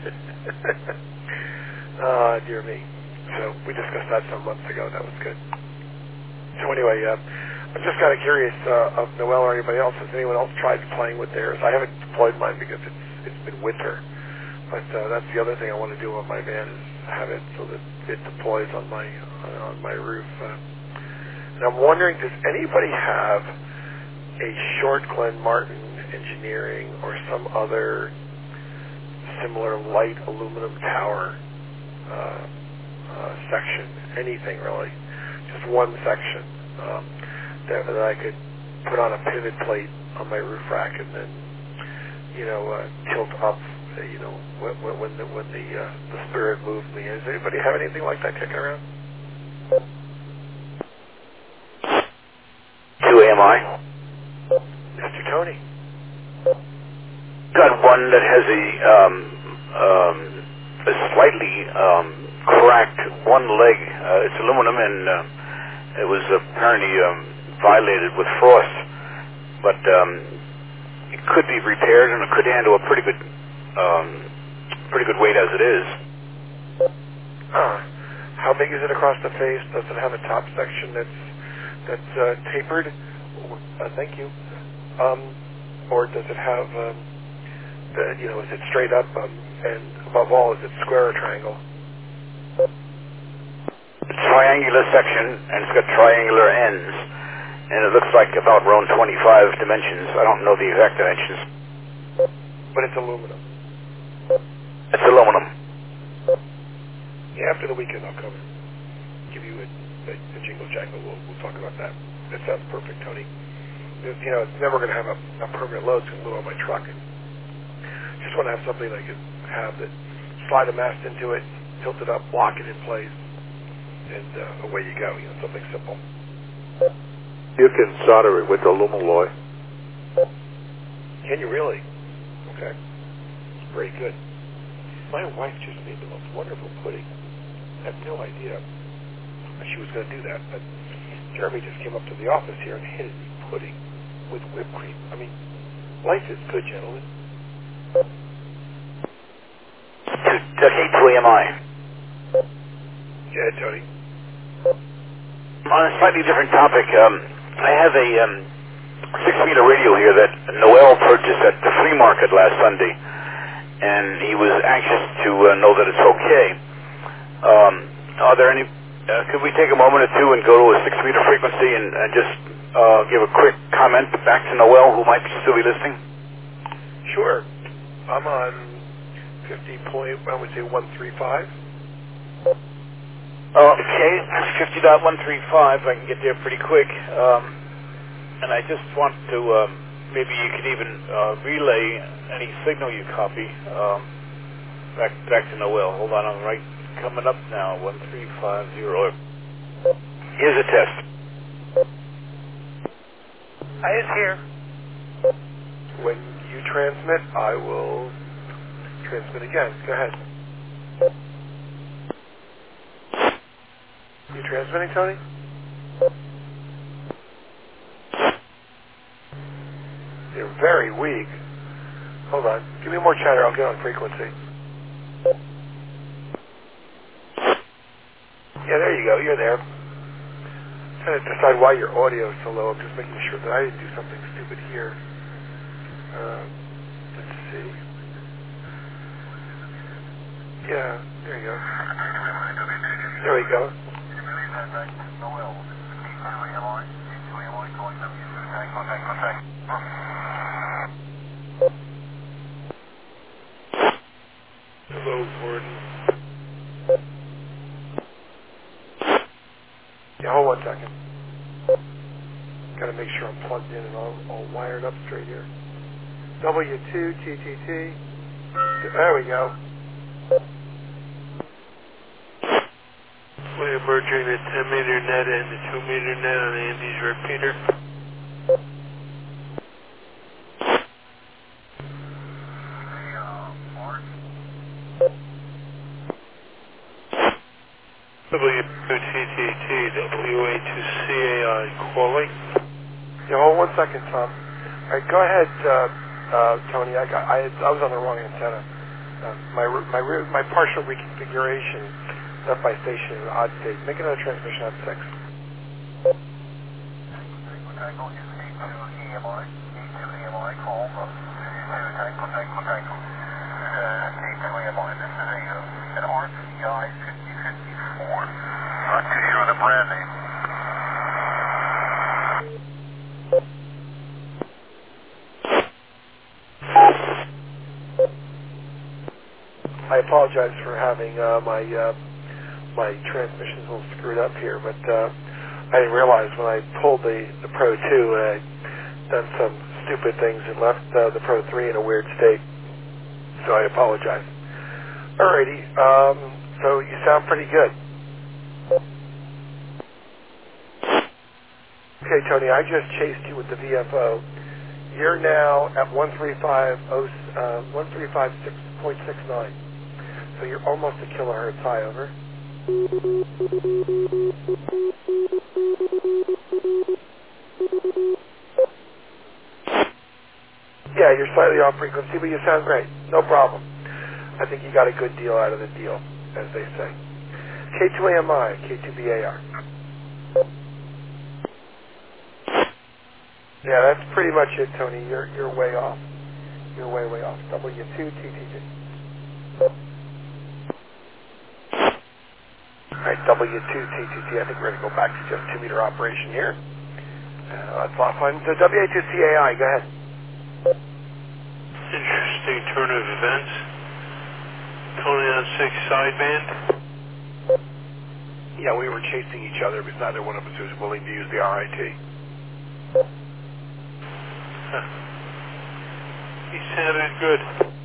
Speaker 1: uh, dear me. So we discussed that some months ago. That was good. So anyway, uh, I'm just kind of curious uh, of Noel or anybody else. Has anyone else tried playing with theirs? I haven't deployed mine because it's it's been winter. But uh, that's the other thing I want to do on my van is have it so that it deploys on my uh, on my roof. Uh, and I'm wondering, does anybody have a short Glen Martin Engineering or some other similar light aluminum tower uh, uh, section? Anything really? Just one section um, that, that I could put on a pivot plate on my roof rack and then, you know, uh, tilt up. Uh, you know, when, when the when the uh, the spirit moved me. Does anybody have anything like that kicking around?
Speaker 9: two A M I.
Speaker 1: Mister Tony.
Speaker 9: Got one that has a um, um, a slightly um, cracked one leg. Uh, it's aluminum and uh, it was apparently um, violated with frost, but um, it could be repaired and it could handle a pretty good. Um, pretty good weight as it is.
Speaker 1: Uh, how big is it across the face? Does it have a top section that's that's uh, tapered? Uh, thank you. Um, or does it have, um, the, you know, is it straight up? Um, and above all, is it square or triangle?
Speaker 9: Triangular section, and it's got triangular ends, and it looks like about around twenty-five dimensions. I don't know the exact dimensions.
Speaker 1: But it's aluminum.
Speaker 9: It's aluminum.
Speaker 1: Yeah, after the weekend I'll come and give you a, a, a jingle jangle. We'll, we'll talk about that. That sounds perfect, Tony. It's, you know, it's never going to have a, a permanent load to glue on my truck. And just want to have something I can have that slide a mast into it, tilt it up, lock it in place, and uh, away you go. You know, something simple.
Speaker 3: You can solder it with alumiloy.
Speaker 1: Can you really? Okay. Very good. My wife just made the most wonderful pudding. I have no idea that she was going to do that, but Jeremy just came up to the office here and handed me pudding with whipped cream. I mean, life is good, gentlemen.
Speaker 9: To K two A M I.
Speaker 1: Yeah, Tony.
Speaker 9: On a slightly different topic, um, I have a um, six-meter radio here that Noel purchased at the flea market last Sunday, and he was anxious to uh, know that it's okay. Um, are there any, uh, could we take a moment or two and go to a six-meter frequency and, and just uh, give a quick comment back to Noel, who might still be listening?
Speaker 1: Sure. I'm on fifty point, I would say one three five.
Speaker 10: Okay, fifty point one three five, I can get there pretty quick. Um, and I just want to, um, maybe you can even uh, relay any signal you copy um, back back to Noel. Hold on, I'm right coming up now, one three five zero.
Speaker 9: Here's a test.
Speaker 5: I is here.
Speaker 1: When you transmit, I will transmit again. Go ahead. You transmitting, Tony? You're very weak. Hold on. Give me more chatter. I'll get on frequency. Yeah, there you go. You're there. I'm trying to decide why your audio is so low. I'm just making sure that I didn't do something stupid here. Uh, let's see. Yeah, there you go. There we go. Hello, Gordon. Yeah, hold one second. Got to make sure I'm plugged in and all, all wired up straight here. W two T T T. There we go.
Speaker 11: We're merging the ten meter net and the two meter net on Andy's repeater. W two T T T, W A two C A I calling.
Speaker 1: Yeah, hold one second, Tom. All right, go ahead, uh, uh, Tony. I, got, I, I was on the wrong antenna. Uh, my my my partial reconfiguration left by station in odd state. Make another transmission on six.
Speaker 12: Tango is E two E M I. E two E M I call from Tango Tango Tango. Uh, E two E M I. This is a uh, an R C I fifty fifty-four. Not too sure the brand name.
Speaker 1: I apologize for having uh, my uh, my transmissions a little screwed up here, but uh, I didn't realize when I pulled the, the Pro two and I'd done some stupid things and left uh, the Pro three in a weird state. So I apologize. Alrighty, um, so you sound pretty good. Okay, Tony, I just chased you with the V F O. You're now at one three five six point six nine. So you're almost a kilohertz high, over. Yeah, you're slightly off frequency, but you sound great. No problem. I think you got a good deal out of the deal, as they say. K two A M I, K two B A R. Yeah, that's pretty much it, Tony. You're you're way off. You're way, way off. W two T T T. All right, W two T T T. I think we're going to go back to just two meter operation here. Uh, that's a lot of fun. So W A two C A I, go ahead.
Speaker 11: Interesting turn of events. Tony on six sideband.
Speaker 1: Yeah, we were chasing each other because neither one of us was willing to use the R I T.
Speaker 11: Huh. He sounded good.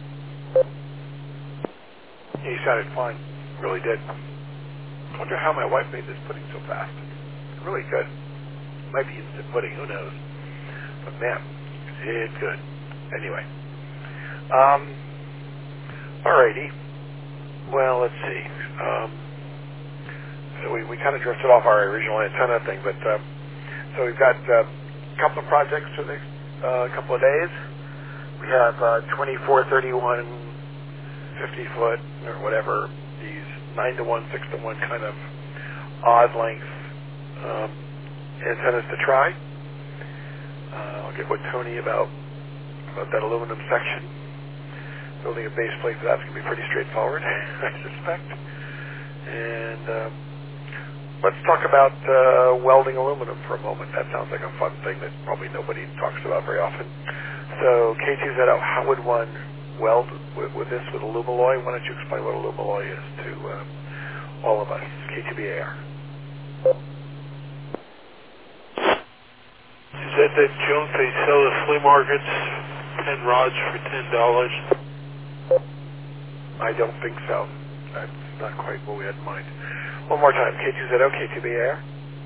Speaker 1: He sounded fine. Really did. I wonder how my wife made this pudding so fast. Really good. Might be instant pudding, who knows. But man, it's good. Anyway. Um, alrighty. Well, let's see. Um, so we, we kind of drifted off our original antenna thing, but uh, so we've got uh, a couple of projects for the next uh, couple of days. We have uh, twenty-four thirty-one fifty foot or whatever, these nine to one, six to one kind of odd length um, antennas to try. Uh, I'll get with Tony about about that aluminum section. Building a base plate for that's going to be pretty straightforward, I suspect. And um, let's talk about uh, welding aluminum for a moment. That sounds like a fun thing that probably nobody talks about very often. So K two Z O, how would one weld with, with this with alumaloy? Why don't you explain what alumaloy is to uh, all of us, K two B A R?
Speaker 11: Is that that junk they sell at flea markets? Ten rods for ten dollars.
Speaker 1: I don't think so. That's not quite what we had in mind. One more time, K two Z O, K two B A R.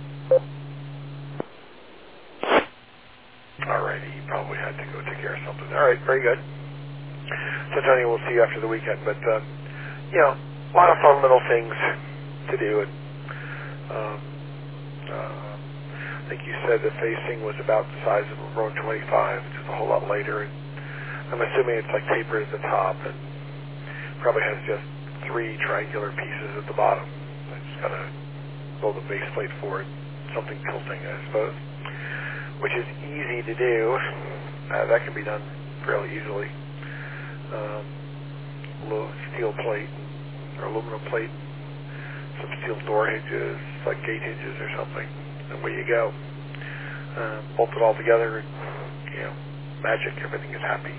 Speaker 1: Alrighty, you probably had to go take care of something. Alright, very good. So Tony, we'll see you after the weekend. But, uh, you know, a lot of fun little things to do. And um, uh, I think you said the facing was about the size of a Roan twenty-five, which is a whole lot later. And I'm assuming it's like tapered at the top and probably has just three triangular pieces at the bottom. I just got to build a base plate for it. Something tilting, I suppose, which is easy to do. Uh, that can be done fairly easily. Um, a little steel plate or aluminum plate, some steel door hinges, like gate hinges or something, and away you go. Uh, bolt it all together and you know, magic. Everything is happy.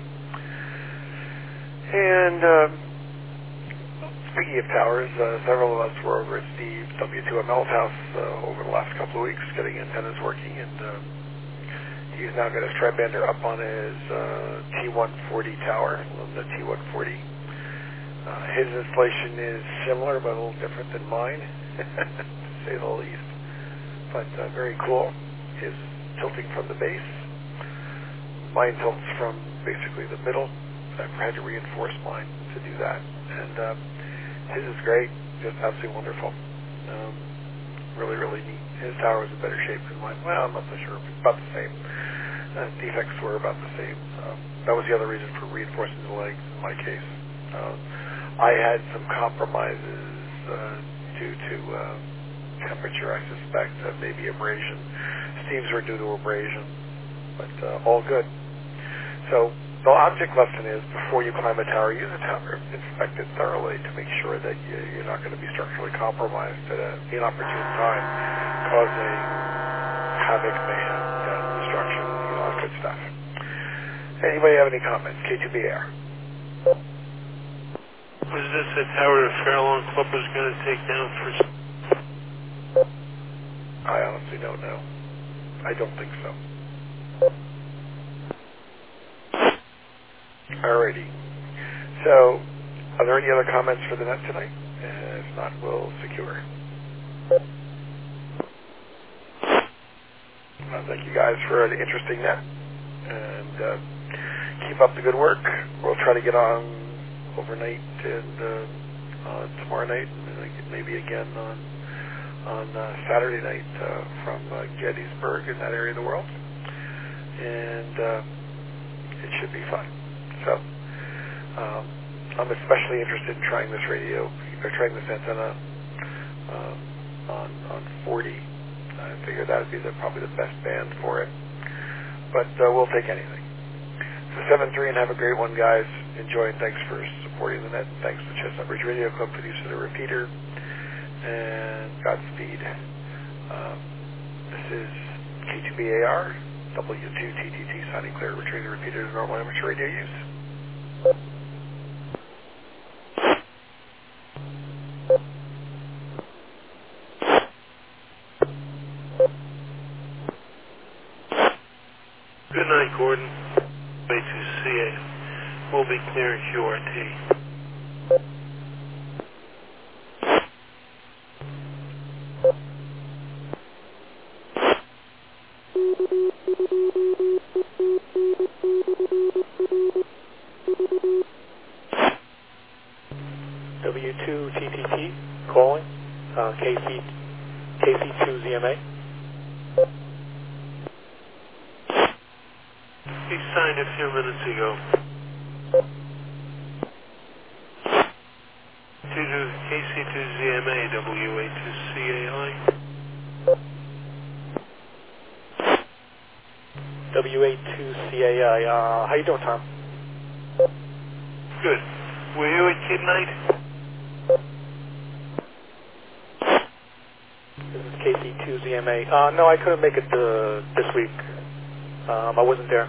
Speaker 1: And um, speaking of towers, uh, several of us were over at Steve W two M L's house uh, over the last couple of weeks getting antennas working, and uh, he's now got his tri-bander up on his uh, T one forty tower, the T one forty. Uh, his installation is similar but a little different than mine, to say the least. But uh, very cool. His tilting from the base. Mine tilts from basically the middle. I've had to reinforce mine to do that. And uh, his is great. Just absolutely wonderful. Um, really, really neat. His tower is in better shape than mine. Well, I'm not so sure. It's about the same. Uh, defects were about the same. Um, that was the other reason for reinforcing the legs in my case. Uh, I had some compromises uh, due to uh, temperature, I suspect, uh, maybe abrasion. Steve's were due to abrasion, but uh, all good. So the object lesson is, before you climb a tower, use a tower, inspect it thoroughly to make sure that you, you're not going to be structurally compromised at an inopportune time, causing havoc, mayhem, yeah, destruction, you know, all that good stuff. Anybody have any comments? K two B A R.
Speaker 11: Was this a tower the Fairlawn Club was going to take down for...
Speaker 1: I honestly don't know. I don't think so. Alrighty. So, are there any other comments for the net tonight? Uh, if not, we'll secure. Uh, thank you guys for an interesting net. And uh, keep up the good work. We'll try to get on overnight and uh, uh, tomorrow night, and maybe again on on uh, Saturday night uh, from uh, Gettysburg in that area of the world, and uh, it should be fun. So um, I'm especially interested in trying this radio, or trying this antenna um, on on forty. I figure that would be the, probably the best band for it, but uh, we'll take anything. So seven three, and have a great one, guys. Enjoy, and thanks for supporting the net. Thanks to Chestnut Ridge Radio Club for the use of the repeater. And Godspeed. Um, this is K two B A R, W two T T T, signing clear, returning the repeater to normal amateur radio use.
Speaker 11: Good night, Gordon. Wait to see it. We'll be clearing Q R T.
Speaker 6: W two T T T calling, uh, K C, K C two Z M A.
Speaker 11: He signed a few minutes ago. K C two Z M A, W A two C A I.
Speaker 6: W A two C A I, uh, how you doing, Tom?
Speaker 11: Good. Were you at Kid Night?
Speaker 6: This is K C two Z M A. Uh, no, I couldn't make it uh, this week. Um, I wasn't there.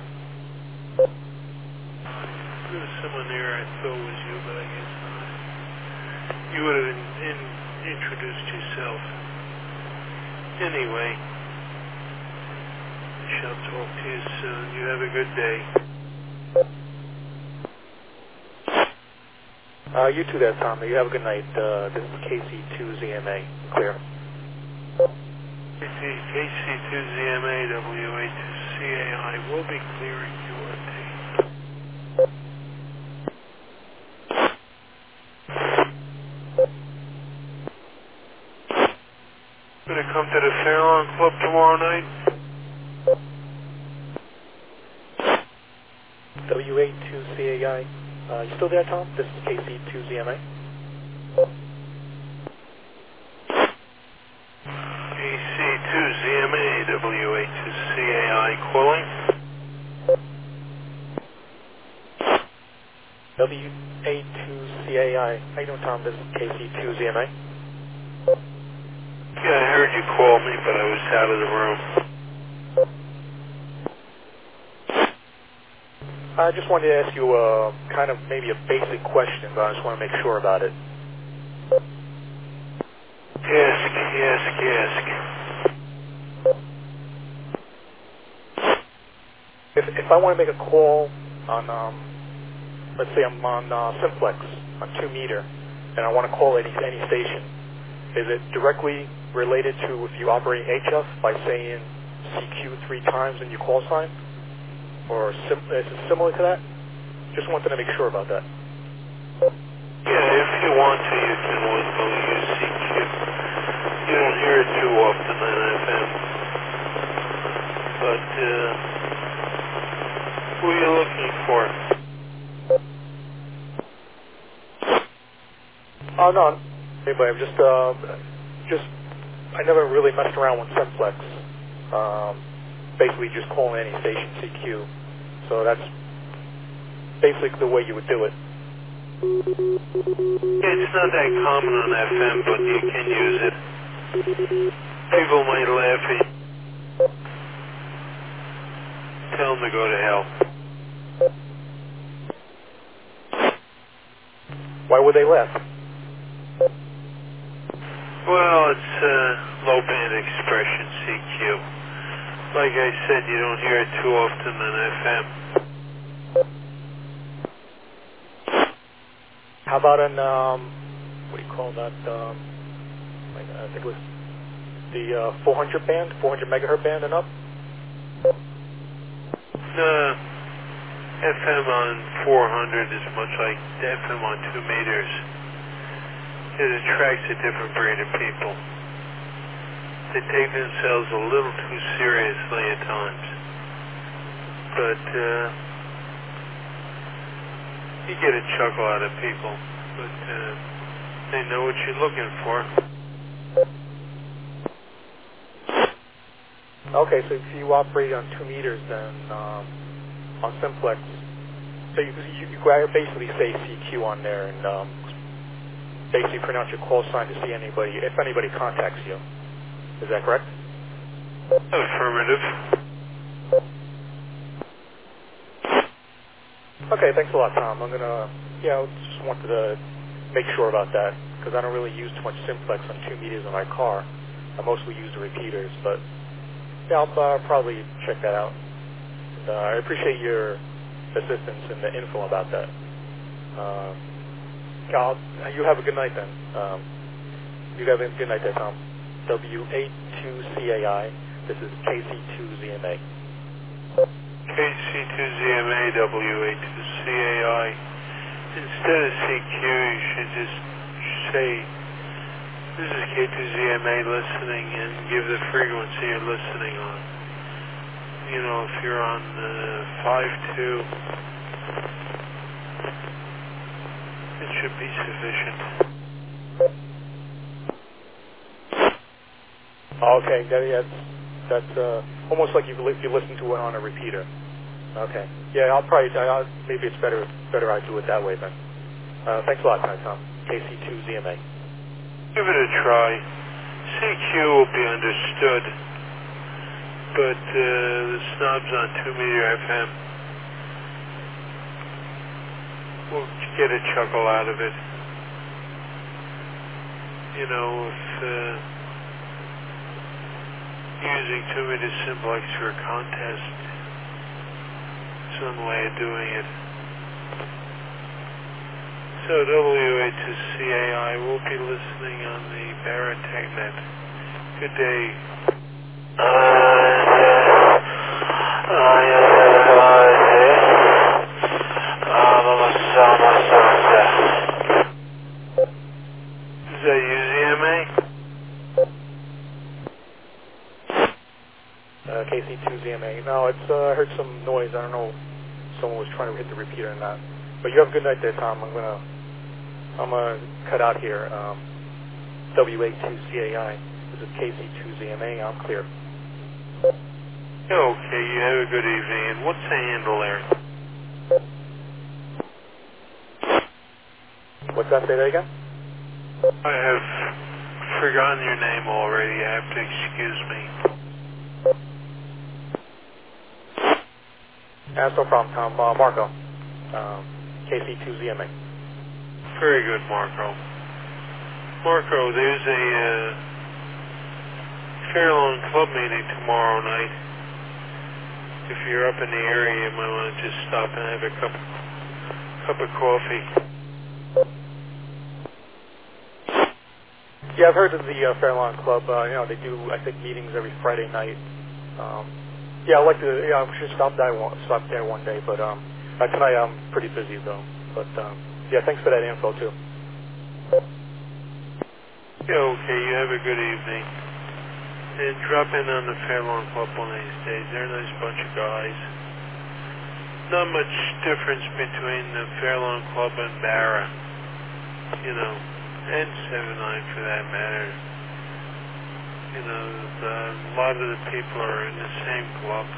Speaker 11: There was someone there I thought was you, but I guess not. You would have in, in, introduced yourself. Anyway, I shall talk to you soon. You have a good day.
Speaker 6: Uh, you too there, Tom. You have a good night. Uh, this is K C two Z M A. Clear.
Speaker 11: K C two Z M A, W A two C A I will be clearing Q R T. Gonna come to the Fairlawn Club tomorrow night?
Speaker 6: W A two C A I. Uh, you still there, Tom? This is K C two Z M A.
Speaker 11: K C two Z M A, W A two C A I calling.
Speaker 6: W A two C A I. How you doing, Tom? This is K C two Z M A.
Speaker 11: Yeah, I heard you call me, but I was out of the room.
Speaker 6: I just wanted to ask you uh, kind of maybe a basic question, but I just want to make sure about it.
Speaker 11: Ask, ask, ask.
Speaker 6: If, if I want to make a call on, um, let's say I'm on uh, Simplex on two meter, and I want to call any any station, is it directly related to if you operate H F by saying C Q three times in your call sign? Or sim is it similar to that? Just wanted to make sure about that.
Speaker 11: Yeah, if you want to, you can always go use C Q. You don't hear it too often on F M. But, uh, who are you looking for?
Speaker 6: Oh, no. Anyway, I'm just, uh, just, I never really messed around with Simplex. Um, basically just calling any station C Q. So that's basically the way you would do it.
Speaker 11: Yeah, it's not that common on F M, but you can use it. People might laugh at you. Tell them to go to hell.
Speaker 6: Why would they laugh?
Speaker 11: Well, it's uh, low band expression C Q. Like I said, you don't hear it too often on F M.
Speaker 6: How about an, um, what do you call that, um, like, I think it was the uh, four hundred band, four hundred megahertz band and up?
Speaker 11: No, F M on four hundred is much like F M on two meters. It attracts a different breed of people. They take themselves a little too seriously at times. But, uh, you get a chuckle out of people. But, uh, they know what you're looking for.
Speaker 6: Okay, so if you operate on two meters, then um, on Simplex, so you, you, you basically say C Q on there and um, basically pronounce your call sign to see anybody, if anybody contacts you. Is that correct?
Speaker 11: Affirmative.
Speaker 6: Okay, thanks a lot, Tom. I'm gonna, yeah, I just wanted to make sure about that because I don't really use too much Simplex on two meters in my car. I mostly use the repeaters, but yeah, I'll uh, probably check that out. And, uh, I appreciate your assistance and the info about that. Uh, I'll, you have a good night then. Um, you have a good night there, Tom. W A two C A I. This is K C two Z M A.
Speaker 11: K C two Z M A, W A two C A I. Instead of C Q, you should just say, this is K two Z M A listening, and give the frequency you're listening on. You know, if you're on uh, five two, it should be sufficient.
Speaker 6: Okay, that, yeah, that's, that's uh, almost like you you listen to it on a repeater. Okay, yeah, I'll probably I'll, maybe it's better better I do it that way then. Uh, thanks a lot, Tom. K C two Z M A.
Speaker 11: Give it a try. C Q will be understood, but uh, the snobs on two meter F M will get a chuckle out of it. You know, if uh, using two meter Simplex for a contest, it's one way of doing it. So W A two C A I will be listening on the Baratechnet. Good day. Is that U Z M A?
Speaker 6: Uh, K C two Z M A. No, it's, uh, I heard some noise. I don't know if someone was trying to hit the repeater or not. But you have a good night there, Tom. I'm gonna, I'm gonna cut out here. Um, W A two C A I. This is K C two Z M A. I'm clear.
Speaker 11: Okay, you have a good evening. And what's the handle there?
Speaker 6: What's that? Say that again?
Speaker 11: I have forgotten your name already. You have to excuse me.
Speaker 6: That's no problem, Tom. Uh, Marco, um, K C two Z M A.
Speaker 11: Very good, Marco. Marco, there's a uh, Fairlawn Club meeting tomorrow night. If you're up in the area, you might want to just stop and have a cup, cup of coffee.
Speaker 6: Yeah, I've heard of the uh, Fairlawn Club. Uh, you know, they do, I think, meetings every Friday night. Um, yeah, I'd like to, yeah, I should stop there one, stop there one day, but um, uh, tonight I'm pretty busy, though. But, um, yeah, thanks for that info, too.
Speaker 11: Yeah, okay, you have a good evening. And drop in on the Fairlawn Club one of these days. They're a nice bunch of guys. Not much difference between the Fairlawn Club and Barra, you know, and seven nine for that matter. You know, the, a lot of the people are in the same club.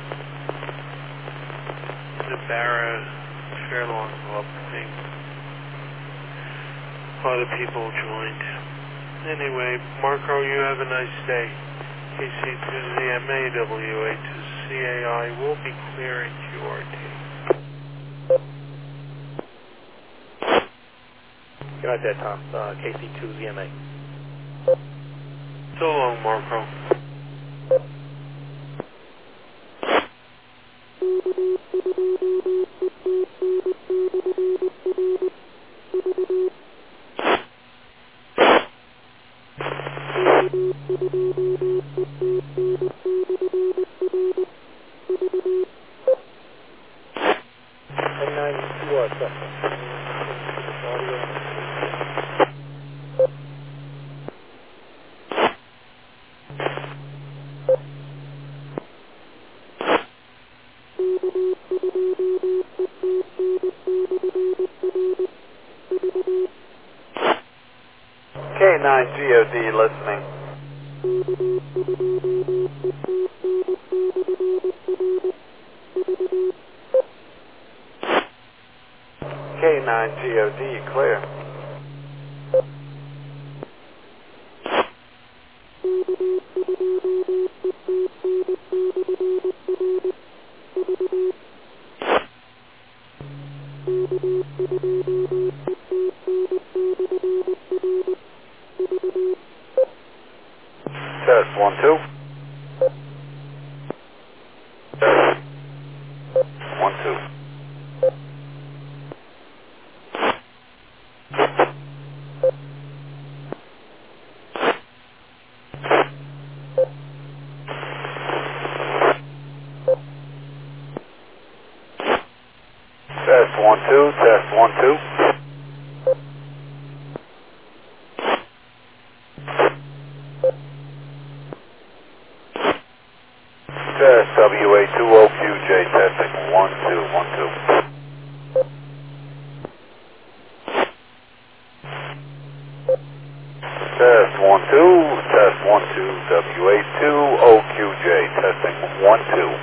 Speaker 11: The Barra Fairlawn Club thing. A lot of people joined. Anyway, Marco, you have a nice day. K C two Z M A W A two C A I will be clearing Q R T.
Speaker 6: Good night there, Tom. Uh, K C two Z M A.
Speaker 11: So long, Marco.
Speaker 2: K nine G O D listening. K nine G O D clear. Test one two. Test one two. Test one two. Test one two. Test W A two O Q J testing one two one two. Test one two. Test one two. W A two O Q J testing one two.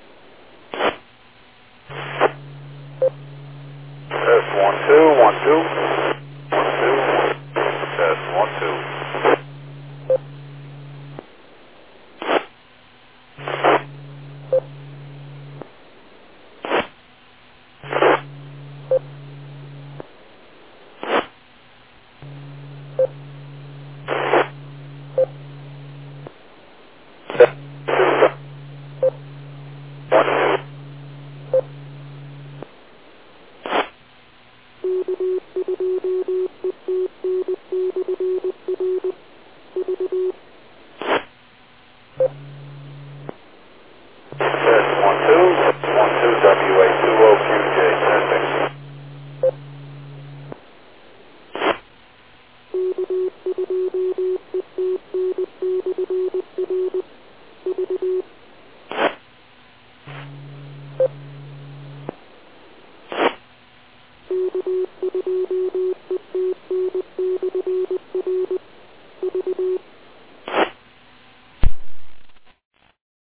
Speaker 2: Test one two one two.